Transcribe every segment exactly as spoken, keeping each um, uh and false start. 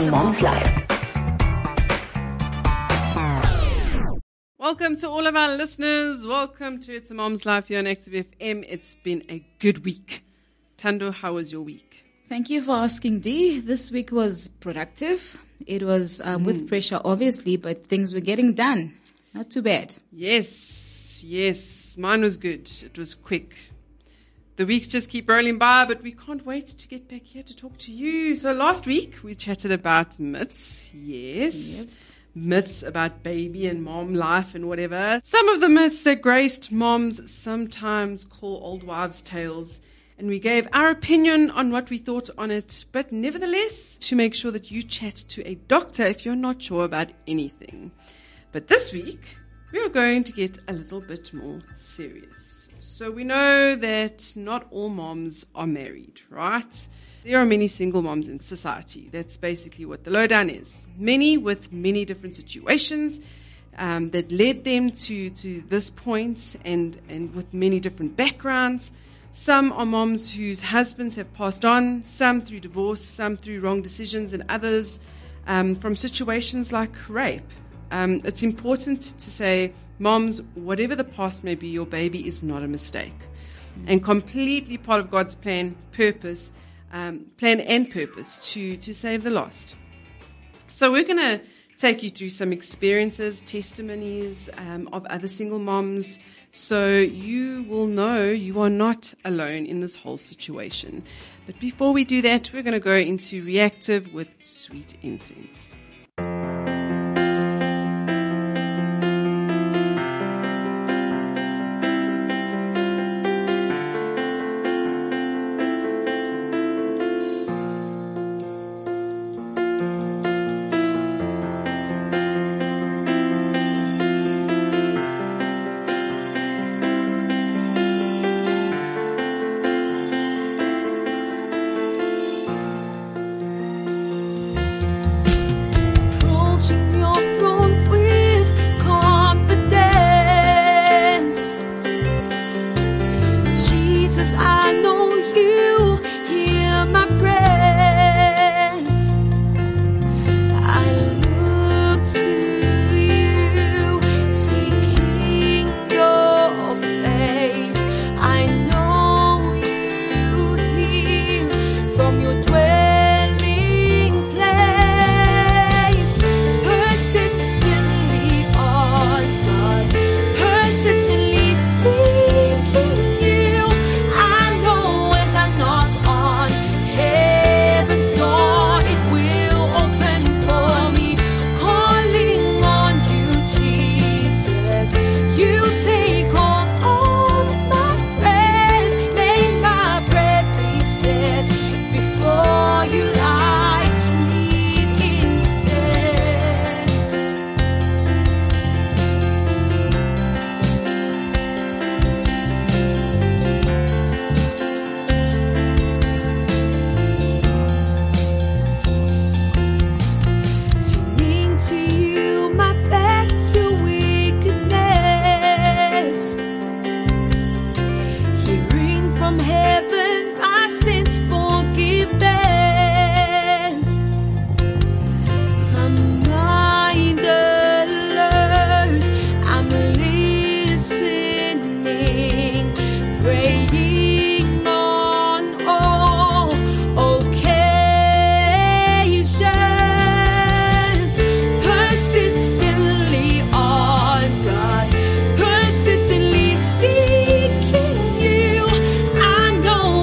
a Mom's Life. Welcome to all of our listeners. Welcome to It's a Mom's Life here on Active F M. It's been a good week. Tando, how was your week? Thank you for asking, Dee. This week was productive. It was um, mm. with pressure, obviously, but things were getting done. Not too bad. Yes, yes. Mine was good. It was quick. The weeks just keep rolling by, but we can't wait to get back here to talk to you. So last week we chatted about myths. Yes. Yep. Myths about baby and mom life and whatever. Some of the myths that graced moms sometimes call old wives' tales. And we gave our opinion on what we thought on it. But nevertheless, to make sure that you chat to a doctor if you're not sure about anything. But this week, we are going to get a little bit more serious. So we know that not all moms are married, right? There are many single moms in society. That's basically what the lowdown is. Many with many different situations um, that led them to, to this point and, and with many different backgrounds. Some are moms whose husbands have passed on, some through divorce, some through wrong decisions, and others um, from situations like rape. Um, it's important to say, moms, whatever the past may be, your baby is not a mistake. Mm-hmm. And completely part of God's plan, purpose, um, plan and purpose to, to save the lost. So we're going to take you through some experiences, testimonies um, of other single moms, so you will know you are not alone in this whole situation. But before we do that, we're going to go into reactive with Sweet Incense. Persistently seeking you, I know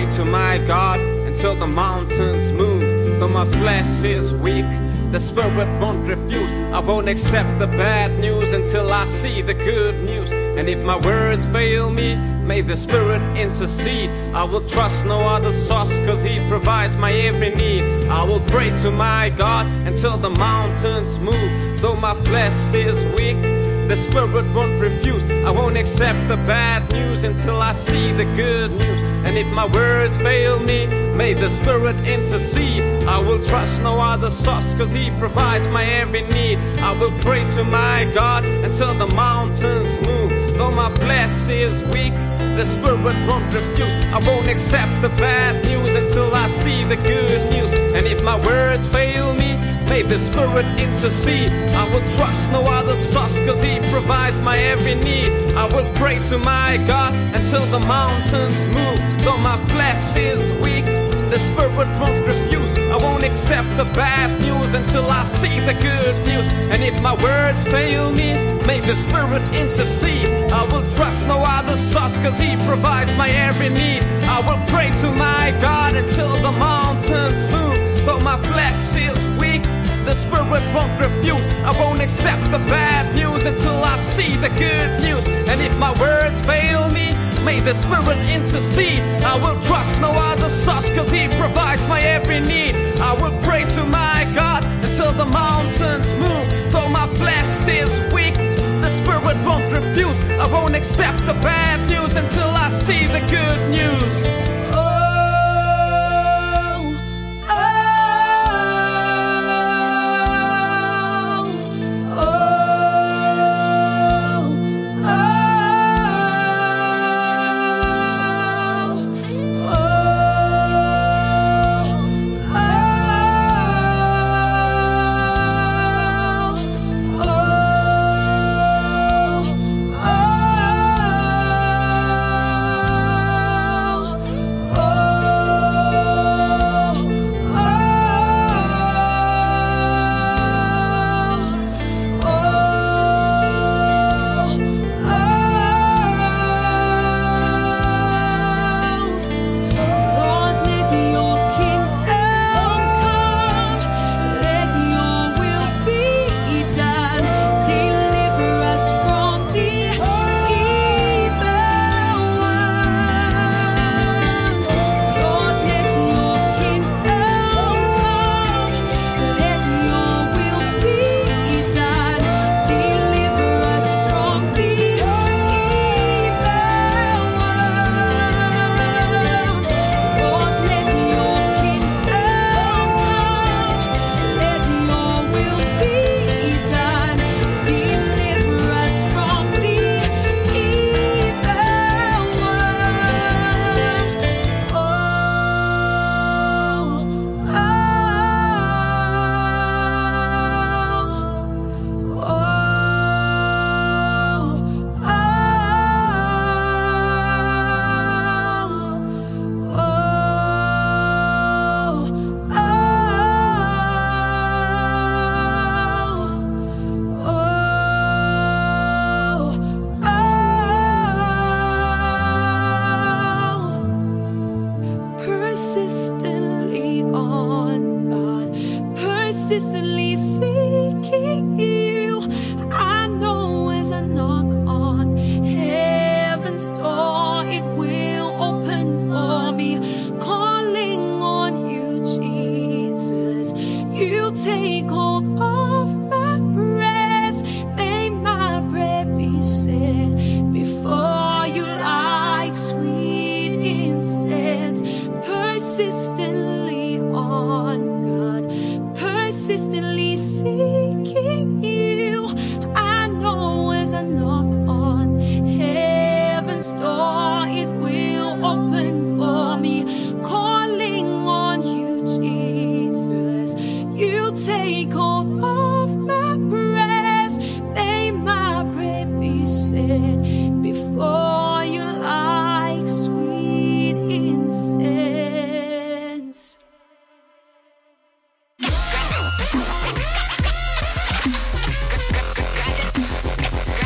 pray to my God until the mountains move. Though my flesh is weak, the spirit won't refuse. I won't accept the bad news until I see the good news. And if my words fail me, may the Spirit intercede. I will trust no other source, cause He provides my every need. I will pray to my God until the mountains move. Though my flesh is weak, the Spirit won't refuse. I won't accept the bad news until I see the good news. And if my words fail me, may the Spirit intercede. I will trust no other source, cause He provides my every need. I will pray to my God until the mountains move. Though my flesh is weak, the Spirit won't refuse. I won't accept the bad news until I see the good news. And if my words fail me, may the Spirit intercede. I will trust no other source, cause He provides my every need. I will pray to my God until the mountains move. Though my flesh is weak, the Spirit won't refuse. I won't accept the bad news until I see the good news. And if my words fail me, may the Spirit intercede. I will trust no other source, cause He provides my every need. I will pray to my God until the mountains move. Though my flesh is weak, the Spirit won't refuse. I won't accept the bad news until I see the good news. And if my words fail me, may the Spirit intercede. I will trust no other source, cause He provides my every need. I will pray to my God until the mountains move. Though my flesh is weak, the Spirit won't refuse. I won't accept the bad news until I see the good news.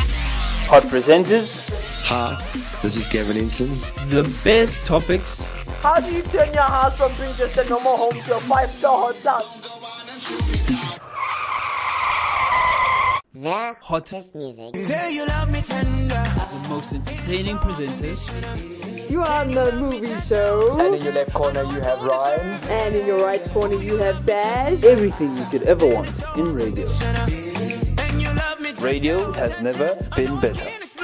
Hot presenters. Hi, this is Gavin Enslin. The best topics. How do you turn your house from being just a normal home to a five-star hotel? The hottest music. Say you love me tender. The most entertaining presenters. You are on the movie show. And in your left corner you have Ryan. And in your right corner you have Dash. Everything you could ever want in radio. Radio has never been better.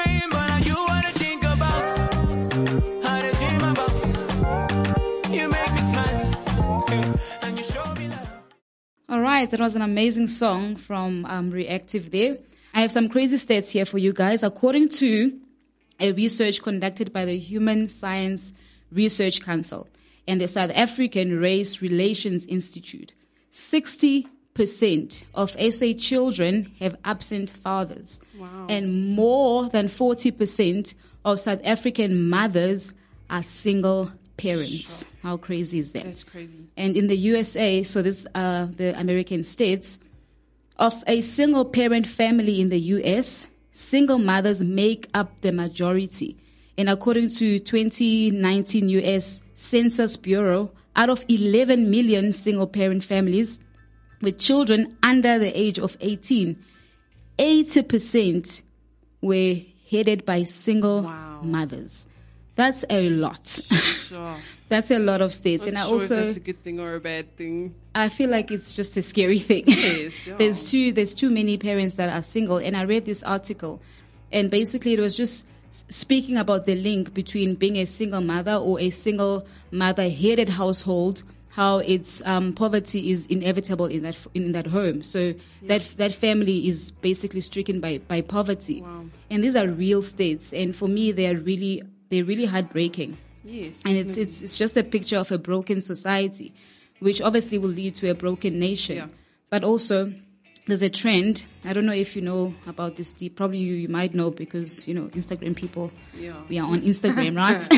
All right, that was an amazing song from um, Reactive there. I have some crazy stats here for you guys. According to a research conducted by the Human Science Research Council and the South African Race Relations Institute, sixty percent of S A children have absent fathers. Wow. And more than forty percent of South African mothers are single parents. Sure. How crazy is that? That's crazy. And in the U S A, so this uh the American states, of a single parent family in the U S, single mothers make up the majority. And according to twenty nineteen U S Census Bureau, out of eleven million single parent families with children under the age of eighteen, eighty percent were headed by single Wow. mothers. That's a lot. Sure. That's a lot of states. I'm and I sure also if that's a good thing or a bad thing. I feel like it's just a scary thing. Yes, yeah. There's too there's too many parents that are single, and I read this article, and basically it was just s- speaking about the link between being a single mother or a single mother-headed household, how it's um, poverty is inevitable in that f- in that home. So that that family is basically stricken by by poverty, Wow. and these are real states. And for me, they are really they're really heartbreaking. Yes. And it's definitely. it's it's just a picture of a broken society, which obviously will lead to a broken nation. Yeah. But also, there's a trend. I don't know if you know about this. Deep. Probably you, you might know because, you know, Instagram people, Yeah. we are on Instagram, right?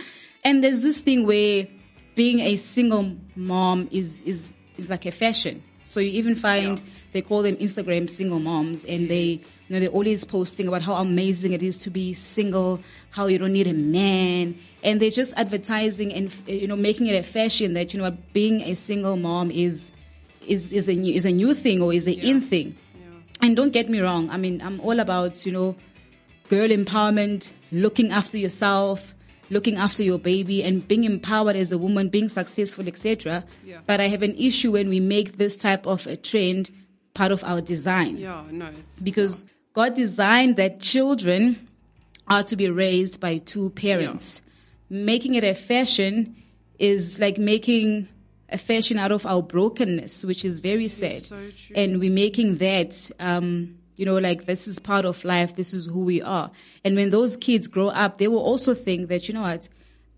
And there's this thing where being a single mom is, is, is like a fashion. So you even find, Yeah. they call them Instagram single moms, and they, you know, they're always posting about how amazing it is to be single, how you don't need a man. And they're just advertising and, you know, making it a fashion that, you know, being a single mom is, is, is a new, is a new thing or is a Yeah. in thing. Yeah. And don't get me wrong. I mean, I'm all about, you know, girl empowerment, looking after yourself, looking after your baby, and being empowered as a woman, being successful, et cetera. Yeah. But I have an issue when we make this type of a trend part of our design. Yeah, no, it's Because God designed that children are to be raised by two parents. Making it a fashion is like making a fashion out of our brokenness, which is very sad. so true. And we're making that, um, you know, like this is part of life. This is who we are. And when those kids grow up, they will also think that, you know what,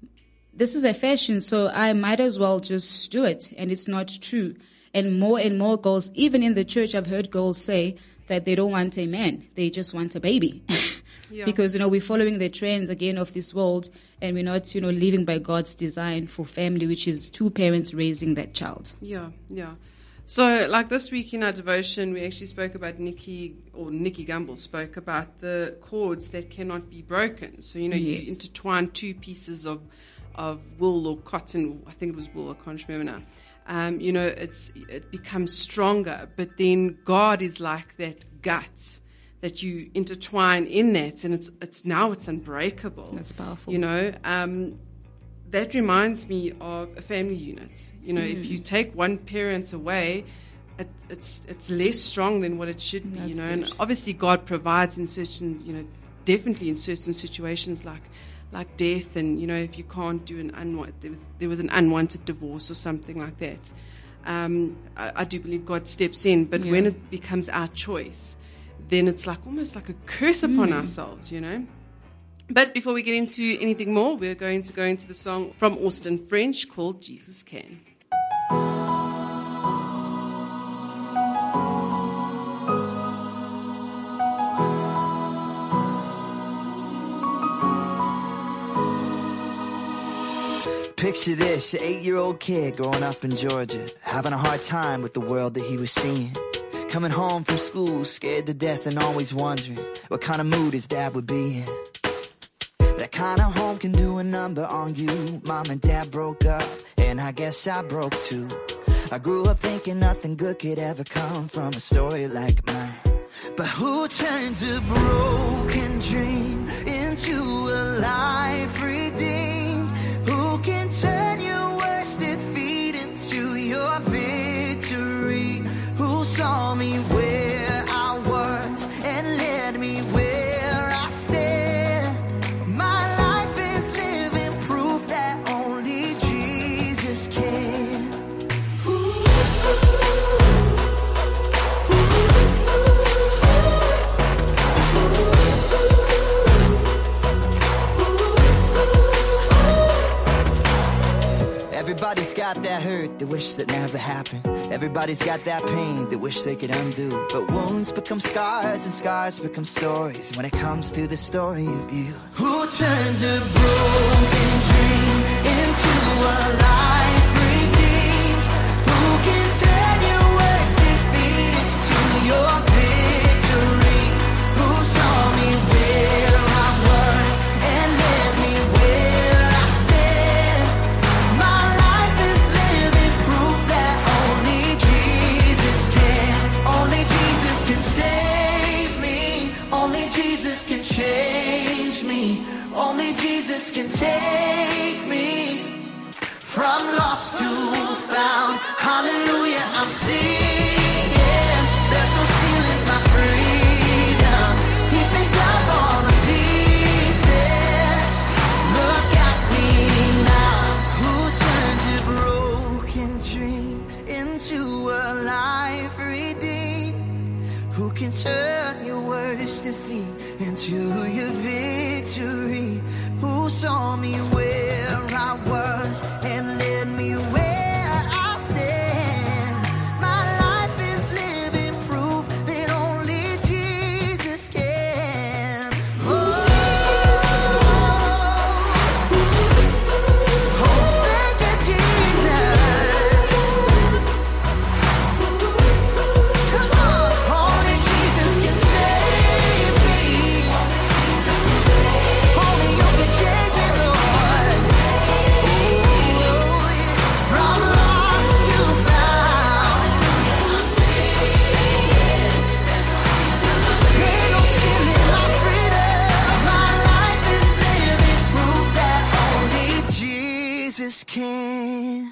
this is a fashion, so I might as well just do it. And it's not true. And more and more girls, even in the church, I've heard girls say that they don't want a man. They just want a baby. Yeah. Because, you know, we're following the trends again of this world, and we're not, you know, living by God's design for family, which is two parents raising that child. Yeah, yeah. So, like this week in our devotion, we actually spoke about Nikki, or Nikki Gumbel spoke about the cords that cannot be broken. So, you know, you Yes. intertwine two pieces of of wool or cotton. I think it was wool. I can't remember now. Um, you know, it's it becomes stronger. But then God is like that gut that you intertwine in that, and it's it's now it's unbreakable. That's powerful. You know. Um, That reminds me of a family unit. You know, Mm. if you take one parent away, it, it's it's less strong than what it should be. That's you know, good. and obviously God provides in certain, you know, definitely in certain situations like like death, and you know, if you can't do an unwanted, there was there was an unwanted divorce or something like that. Um, I, I do believe God steps in, but Yeah. when it becomes our choice, then it's like almost like a curse upon Mm. ourselves. You know. But before we get into anything more, we're going to go into the song from Austin French called Jesus Can. Picture this, an eight-year-old kid growing up in Georgia, having a hard time with the world that he was seeing. Coming home from school, scared to death and always wondering what kind of mood his dad would be in. That kind of home can do a number on you. Mom and dad broke up, and I guess I broke too. I grew up thinking nothing good could ever come from a story like mine. But who turns a broken dream into a life redeemed? Who can turn your worst defeat into your victory? Who saw me where I was and led me where I stand? My life is living proof that only Jesus can. Everybody's got that hurt they wish that never happened. Everybody's got that pain they wish they could undo. But wounds become scars and scars become stories when it comes to the story of you. Who turns a broken dream into a life redeemed? Who can turn your worst defeat into your victory? Who saw me where I was and led me where I stand? My life is living proof that only Jesus can. Only Jesus can save me. Only Jesus can change me. Only Jesus can take me from lost to found. Hallelujah, I'm singing. There's no stealing my freedom. He picked up all the pieces. Look at me now. Who turned a broken dream into a life redeemed? Who can turn your worst defeat into your victory? Who saw me where I was and led me where I stand? My life is living proof that only Jesus can. Oh, oh, thank you, Jesus. Come on, only Jesus can save me. Only you can change me, Lord. Ooh, from lost to found. Ain't no stealing my freedom. My life is living proof that only Jesus can.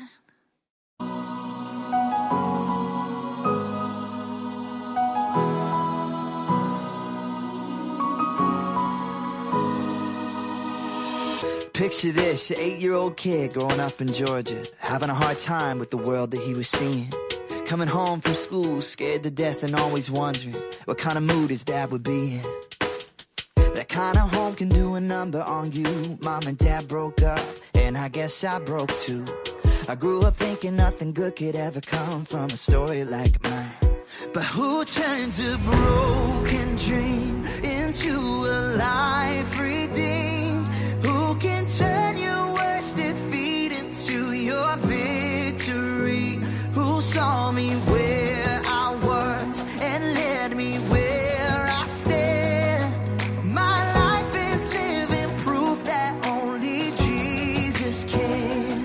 Picture this, an eight-year-old kid growing up in Georgia, having a hard time with the world that he was seeing. Coming home from school, scared to death and always wondering what kind of mood his dad would be in. That kind of home can do a number on you. Mom and dad broke up, and I guess I broke too. I grew up thinking nothing good could ever come from a story like mine. But who turns a broken dream into a life redeemed? Who can turn your worst defeat into your victory? Who saw me where I was and led me where I stand? My life is living proof that only Jesus can.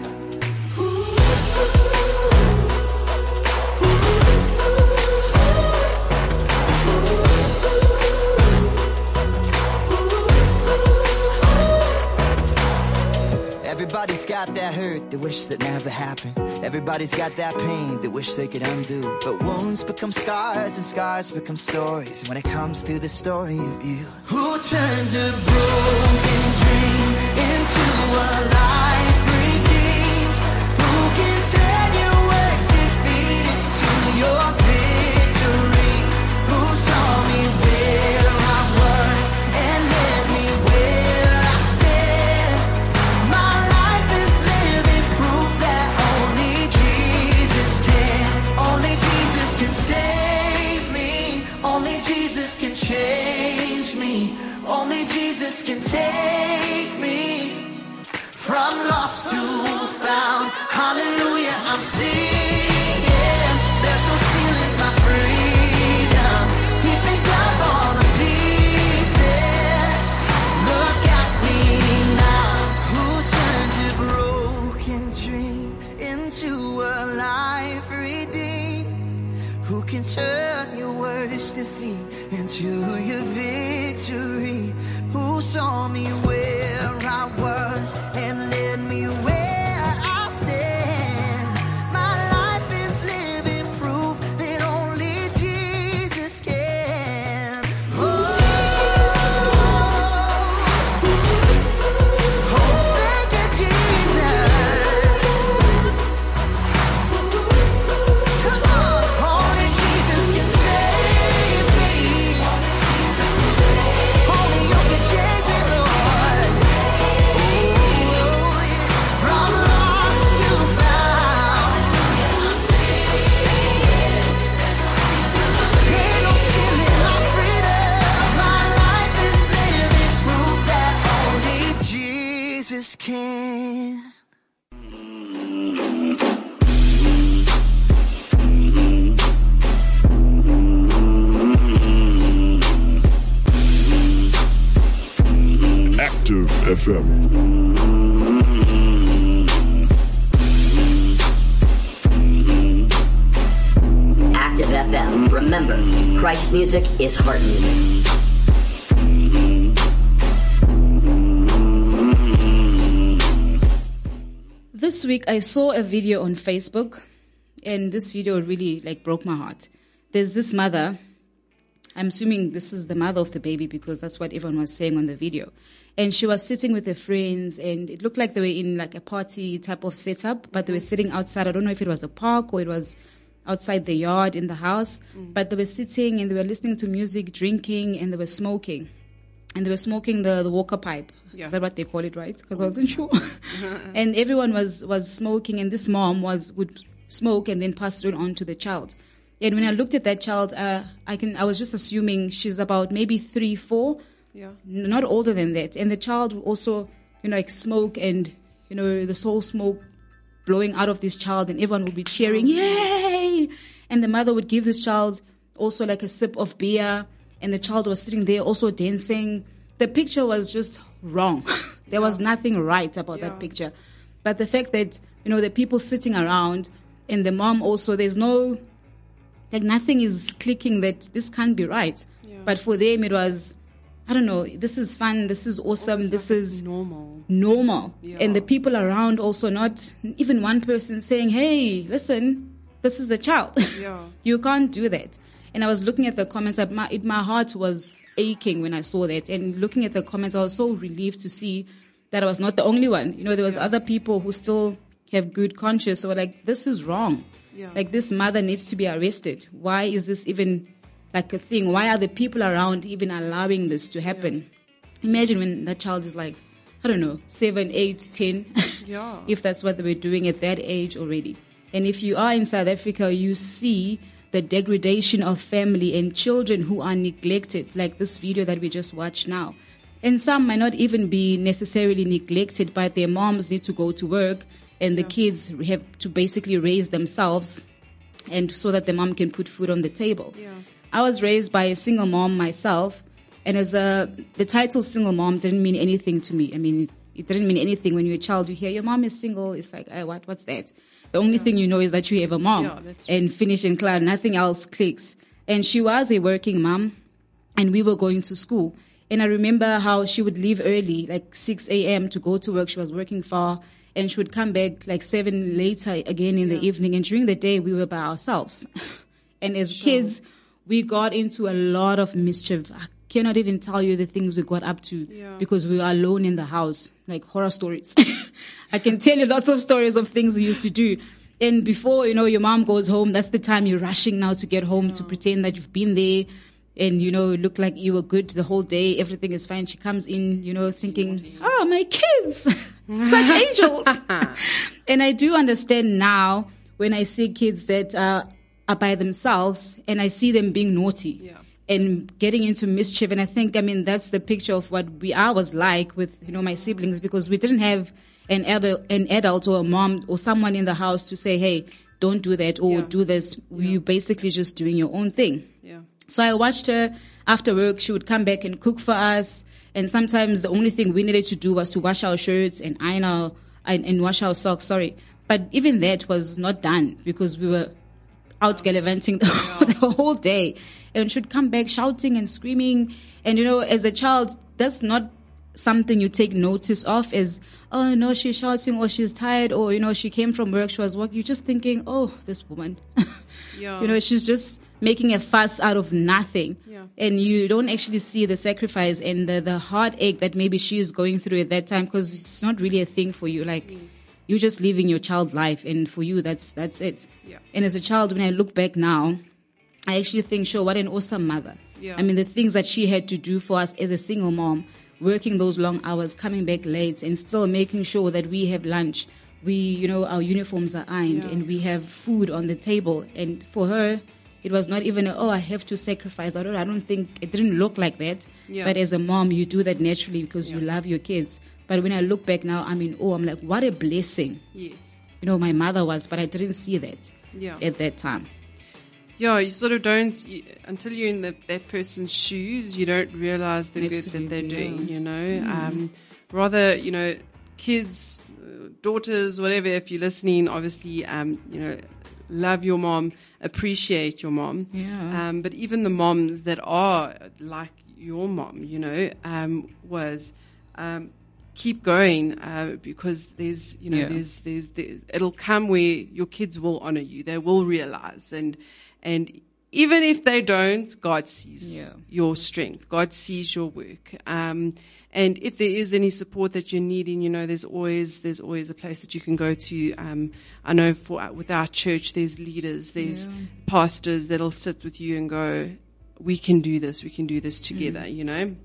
Everybody's got that hurt they wish that never happened. Everybody's got that pain they wish they could undo. But wounds become scars and scars become stories when it comes to the story of you. Who turns a broken dream into a life redeemed? Who can turn your worst defeat into your victory? Who saw me where I was and led me where I stand? My life is living proof that only Jesus can. Only Jesus can save me. Only Jesus can change me. Only Jesus can take me from lost to found. Hallelujah, I'm singing. There's no stealing my freedom. He picked up all the pieces. Look at me victory, who saw me where I was and led me where I stand. My life is living proof that only Jesus can. Oh, oh, thank you, Jesus. Come on, only Jesus can save me. Only you can change me, Lord. Ooh, yeah. From lost to found. Ain't no stealing my freedom. My life is living proof that only Jesus can. Active F M. Active F M. Remember, Christ music is heart music. This week I saw a video on Facebook, and this video really like broke my heart. There's this mother. I'm assuming this is the mother of the baby because that's what everyone was saying on the video. And she was sitting with her friends, and it looked like they were in like a party type of setup, but they were sitting outside. I don't know if it was a park or it was outside the yard in the house, mm. but they were sitting and they were listening to music, drinking, and they were smoking. And they were smoking the, the Walker pipe. Yeah. Is that what they call it, right? Because I wasn't sure. And everyone was, was smoking, and this mom was would smoke and then pass it on to the child. And when I looked at that child, uh, I can I was just assuming she's about maybe three, four, yeah, n- not older than that. And the child would also, you know, like smoke, and you know the soul smoke blowing out of this child, and everyone would be cheering, yay! And the mother would give this child also like a sip of beer, and the child was sitting there also dancing. The picture was just wrong. There yeah. was nothing right about yeah. that picture. But the fact that, you know, the people sitting around, and the mom also, there's no, like nothing is clicking that this can't be right. Yeah. But for them it was, I don't know, this is fun, this is awesome, Almost this like is normal. Normal. Yeah. And the people around also, not even one person saying, hey, listen, this is a child. Yeah. You can't do that. And I was looking at the comments, my, it, my heart was aching when I saw that. And looking at the comments, I was so relieved to see that I was not the only one. You know, there was yeah. other people who still have good conscience. So like, this is wrong. Yeah. Like, this mother needs to be arrested. Why is this even like a thing? Why are the people around even allowing this to happen? Yeah. Imagine when that child is like, I don't know, seven, eight, ten. Yeah. If that's what they were doing at that age already. And if you are in South Africa, you see the degradation of family and children who are neglected, like this video that we just watched now. And some might not even be necessarily neglected, but their moms need to go to work, and the yeah. kids have to basically raise themselves, and so that the mom can put food on the table. Yeah. I was raised by a single mom myself, and as a, the title single mom didn't mean anything to me. I mean, it, it didn't mean anything. When you're a child, you hear your mom is single. It's like, oh, what? What's that? The only yeah. thing you know is that you have a mom, yeah, and finish and clear. Nothing else clicks. And she was a working mom, and we were going to school. And I remember how she would leave early, like six a.m. to go to work. She was working far, and she would come back like seven later again in yeah. the evening. And during the day, we were by ourselves. And as sure. kids, we got into a lot of mischief. I cannot even tell you the things we got up to yeah. because we were alone in the house, like horror stories. I can tell you lots of stories of things we used to do. And before, you know, your mom goes home, that's the time you're rushing now to get home, yeah. to pretend that you've been there and, you know, look like you were good the whole day. Everything is fine. She comes in, you know, thinking, oh, my kids, such angels. And I do understand now when I see kids that uh, are by themselves and I see them being naughty. Yeah. And getting into mischief. And I think, I mean, that's the picture of what we I was like with, you know, my siblings, because we didn't have an adult, an adult or a mom or someone in the house to say, hey, don't do that or yeah. do this. Yeah. You basically just doing your own thing. Yeah. So I watched her after work. She would come back and cook for us. And sometimes the only thing we needed to do was to wash our shirts and iron our, and, and wash our socks, sorry. But even that was not done because we were out gallivanting the, yeah. the whole day, and should come back shouting and screaming. And, you know, as a child, that's not something you take notice of as, oh, no, she's shouting, or she's tired, or, you know, she came from work, she was working. You're just thinking, oh, this woman. Yeah. You know, she's just making a fuss out of nothing. Yeah. And you don't actually see the sacrifice and the, the heartache that maybe she is going through at that time, because it's not really a thing for you. Like, yes. You're just living your child life, and for you, that's that's it. Yeah. And as a child, when I look back now, I actually think, sure, what an awesome mother. Yeah. I mean, the things that she had to do for us as a single mom, working those long hours, coming back late, and still making sure that we have lunch. We, you know, our uniforms are ironed, yeah. and we have food on the table. And for her, it was not even, a, oh, I have to sacrifice. I don't, I don't think, it didn't look like that. Yeah. But as a mom, you do that naturally because yeah. you love your kids. But when I look back now, I'm in awe. I'm like, what a blessing. Yes. You know, my mother was, but I didn't see that yeah. at that time. Yeah, you sort of don't, you, until you're in the, that person's shoes, you don't realize the Absolutely, good that they're doing, yeah. you know. Mm. Um, rather, you know, kids, daughters, whatever, if you're listening, obviously, um, you know, love your mom, appreciate your mom. Yeah. Um, but even the moms that are like your mom, you know, um, was, um, keep going, uh, because there's, you know, yeah. there's, there's, there's, it'll come where your kids will honor you. They will realize. And, and even if they don't, God sees yeah. your strength. God sees your work. Um, and if there is any support that you're needing, you know, there's always, there's always a place that you can go to. Um, I know for, with our church, there's leaders, there's yeah. pastors that'll sit with you and go, we can do this. We can do this together, mm. you know.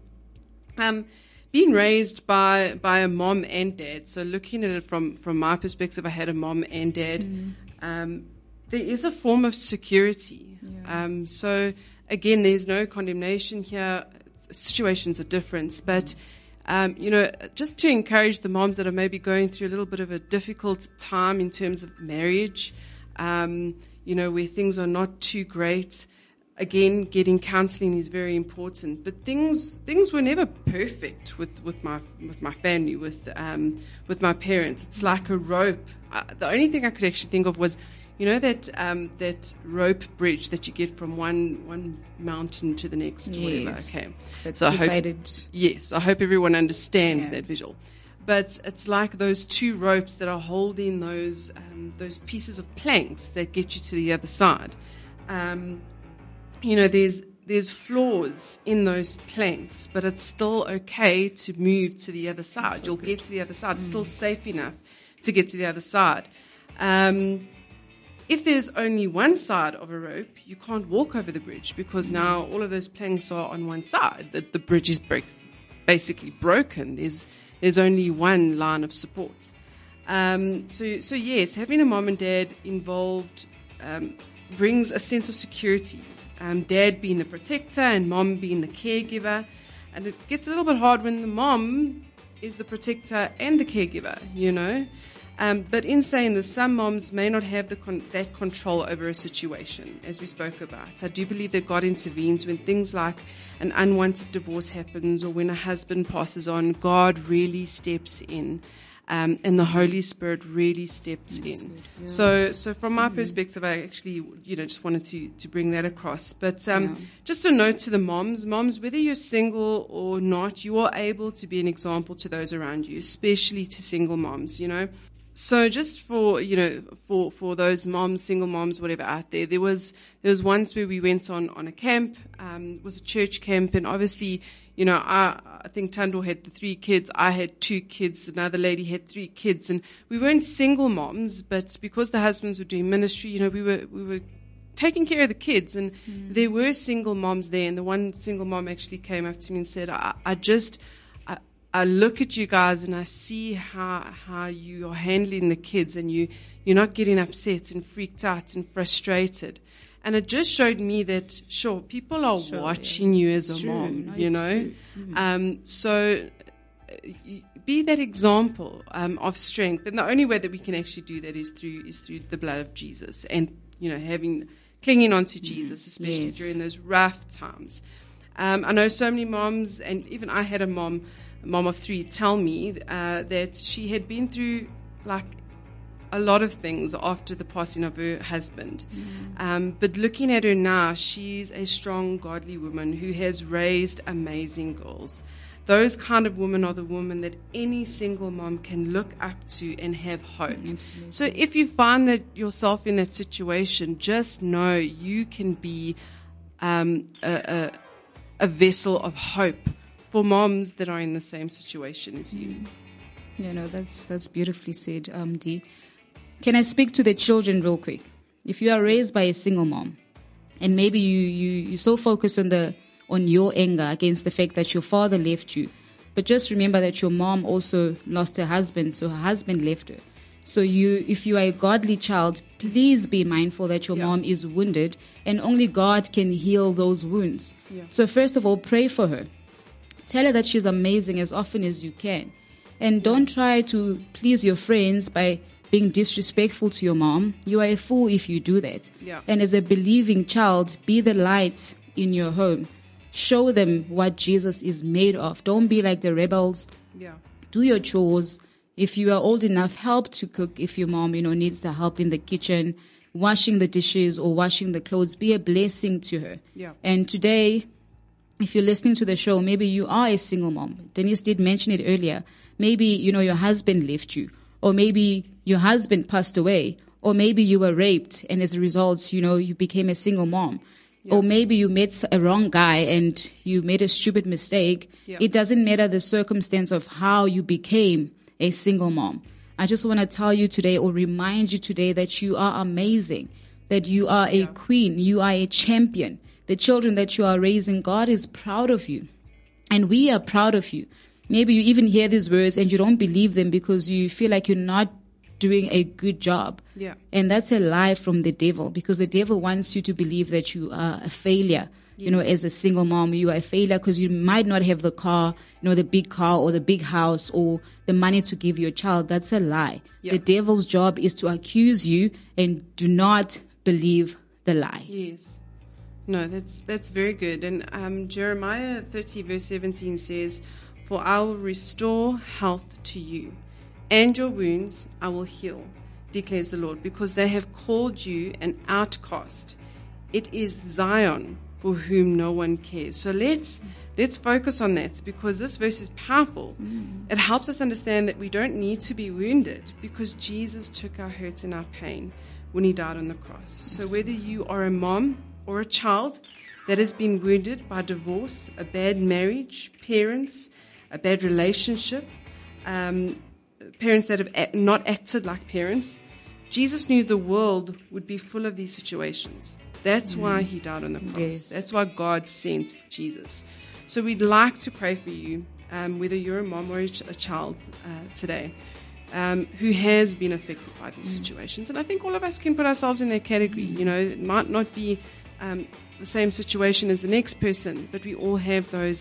Um, Being raised by, by a mom and dad, so looking at it from, from my perspective, I had a mom and dad. Mm. Um, there is a form of security. Yeah. Um, so again, there's no condemnation here. Situations are different, but um, you know, just to encourage the moms that are maybe going through a little bit of a difficult time in terms of marriage, um, you know, where things are not too great. Again, getting counseling is very important, but things things were never perfect with, with my with my family, with um with my parents. It's like a rope. Uh, the only thing I could actually think of was, you know, that um that rope bridge that you get from one one mountain to the next. Yes. Whatever. Okay, that's so I decided. hope, yes, I hope everyone understands yeah. that visual. But it's like those two ropes that are holding those um, those pieces of planks that get you to the other side. Um, You know, there's there's flaws in those planks, but it's still okay to move to the other side. So You'll good. get to the other side. Mm. It's still safe enough to get to the other side. Um, if there's only one side of a rope, you can't walk over the bridge because mm. now all of those planks are on one side. The, the bridge is break, basically broken. There's there's only one line of support. Um, so so yes, having a mom and dad involved um, brings a sense of security. Um, dad being the protector and mom being the caregiver. And it gets a little bit hard when the mom is the protector and the caregiver, you know. Um, but in saying this, some moms may not have the con- that control over a situation, as we spoke about. I do believe that God intervenes when things like an unwanted divorce happens or when a husband passes on. God really steps in. Um, and the Holy Spirit really steps That's in. Good, yeah. So, so from my mm-hmm. perspective, I actually, you know, just wanted to, to bring that across. But um, yeah. just a note to the moms, moms, whether you're single or not, you are able to be an example to those around you, especially to single moms, you know. So just for, you know, for, for those moms, single moms, whatever out there, there was, there was once where we went on, on a camp, um, it was a church camp, and obviously, you know, I, I think Tando had the three kids, I had two kids, another lady had three kids, and we weren't single moms, but because the husbands were doing ministry, you know, we were, we were taking care of the kids, and mm. there were single moms there, and the one single mom actually came up to me and said, I, I just, I look at you guys and I see how how you are handling the kids, and you, you're not getting upset and freaked out and frustrated. And it just showed me that, sure, people are sure, watching yeah. you as it's a true. mom, no, you know. Mm-hmm. Um, so be that example um, of strength. And the only way that we can actually do that is through is through the blood of Jesus, and, you know, having clinging on to Jesus, especially yes. during those rough times. Um, I know so many moms, and even I had a mom, a mom of three, tell me uh, that she had been through like a lot of things after the passing of her husband. Mm. Um, but looking at her now, she's a strong, godly woman who has raised amazing girls. Those kind of women are the women that any single mom can look up to and have hope. Absolutely. So if you find that yourself in that situation, just know you can be um, a, a, a vessel of hope for moms that are in the same situation as you. You know, that's that's beautifully said, um, Dee. Can I speak to the children real quick? If you are raised by a single mom, and maybe you, you, you're so focused on the on your anger against the fact that your father left you, but just remember that your mom also lost her husband, so her husband left her. So you, if you are a godly child, please be mindful that your Yeah. mom is wounded, and only God can heal those wounds. Yeah. So first of all, pray for her. Tell her that she's amazing as often as you can. And don't try to please your friends by being disrespectful to your mom. You are a fool if you do that. Yeah. And as a believing child, be the light in your home. Show them what Jesus is made of. Don't be like the rebels. Yeah. Do your chores. If you are old enough, help to cook if your mom, you know, needs the help in the kitchen, washing the dishes or washing the clothes. Be a blessing to her. Yeah. And today, if you're listening to the show, maybe you are a single mom. Denise did mention it earlier. Maybe, you know, your husband left you, or maybe your husband passed away, or maybe you were raped and as a result, you know, you became a single mom. Yeah. Or maybe you met a wrong guy and you made a stupid mistake. Yeah. It doesn't matter the circumstance of how you became a single mom. I just want to tell you today or remind you today that you are amazing, that you are a Yeah. queen, you are a champion. The children that you are raising, God is proud of you. And we are proud of you. Maybe you even hear these words and you don't believe them because you feel like you're not doing a good job. Yeah. And that's a lie from the devil, because the devil wants you to believe that you are a failure. You know, as a single mom, you are a failure because you might not have the car, you know, the big car or the big house or the money to give your child. That's a lie. Yeah. The devil's job is to accuse you, and do not believe the lie. Yes. No, that's that's very good. And um, Jeremiah thirty verse seventeen says, "For I will restore health to you, and your wounds I will heal, declares the Lord, because they have called you an outcast. It is Zion for whom no one cares." So let's let's focus on that, because this verse is powerful. Mm. It helps us understand that we don't need to be wounded, because Jesus took our hurt and our pain when he died on the cross. So whether you are a mom or a child that has been wounded by divorce, a bad marriage, parents, a bad relationship, um, parents that have not acted like parents, Jesus knew the world would be full of these situations. That's mm. why he died on the cross. Yes. That's why God sent Jesus. So we'd like to pray for you, um, whether you're a mom or a, ch- a child uh, today, um, who has been affected by these mm. situations. And I think all of us can put ourselves in that category. You know, it might not be um, the same situation as the next person, but we all have those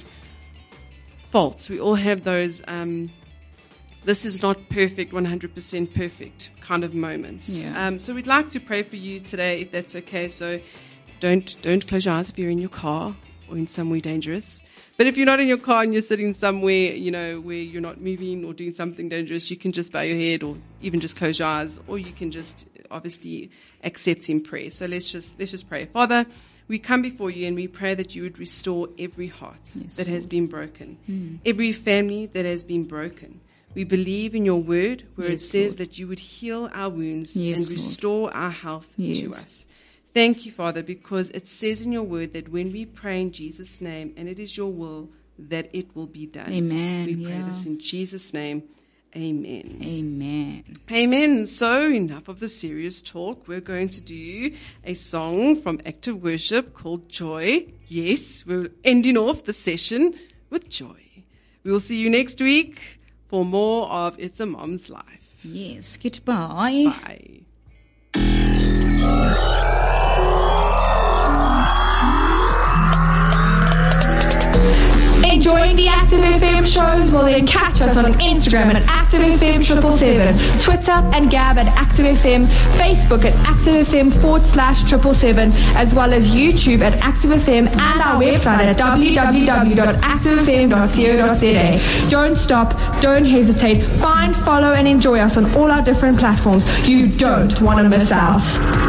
faults. We all have those... Um, this is not perfect, one hundred percent perfect kind of moments. Yeah. Um, so we'd like to pray for you today, if that's okay. So don't don't close your eyes if you're in your car or in somewhere dangerous. But if you're not in your car and you're sitting somewhere, you know, where you're not moving or doing something dangerous, you can just bow your head or even just close your eyes, or you can just obviously accept in prayer. So let's just let's just pray. Father, we come before you and we pray that you would restore every heart Yes, that Lord. has been broken, Mm. every family that has been broken. We believe in your word, where Yes, it says Lord. that you would heal our wounds Yes, and Lord. restore our health to Yes. us. Thank you, Father, because it says in your word that when we pray in Jesus' name, and it is your will, that it will be done. Amen, We pray yeah. this in Jesus' name. Amen. Amen. Amen. So enough of the serious talk. We're going to do a song from Active Worship called Joy. Yes, we're ending off the session with joy. We will see you next week for more of It's a Mom's Life. Yes. Goodbye. Bye. Enjoying the Active F M shows, well then catch us on Instagram at Active F M seven seven seven, Twitter and Gab at Active F M, Facebook at Active F M forward slash triple seven, as well as YouTube at Active F M and our website at w w w dot active f m dot co dot z a. Don't stop, don't hesitate. Find, follow and enjoy us on all our different platforms. You don't want to miss out.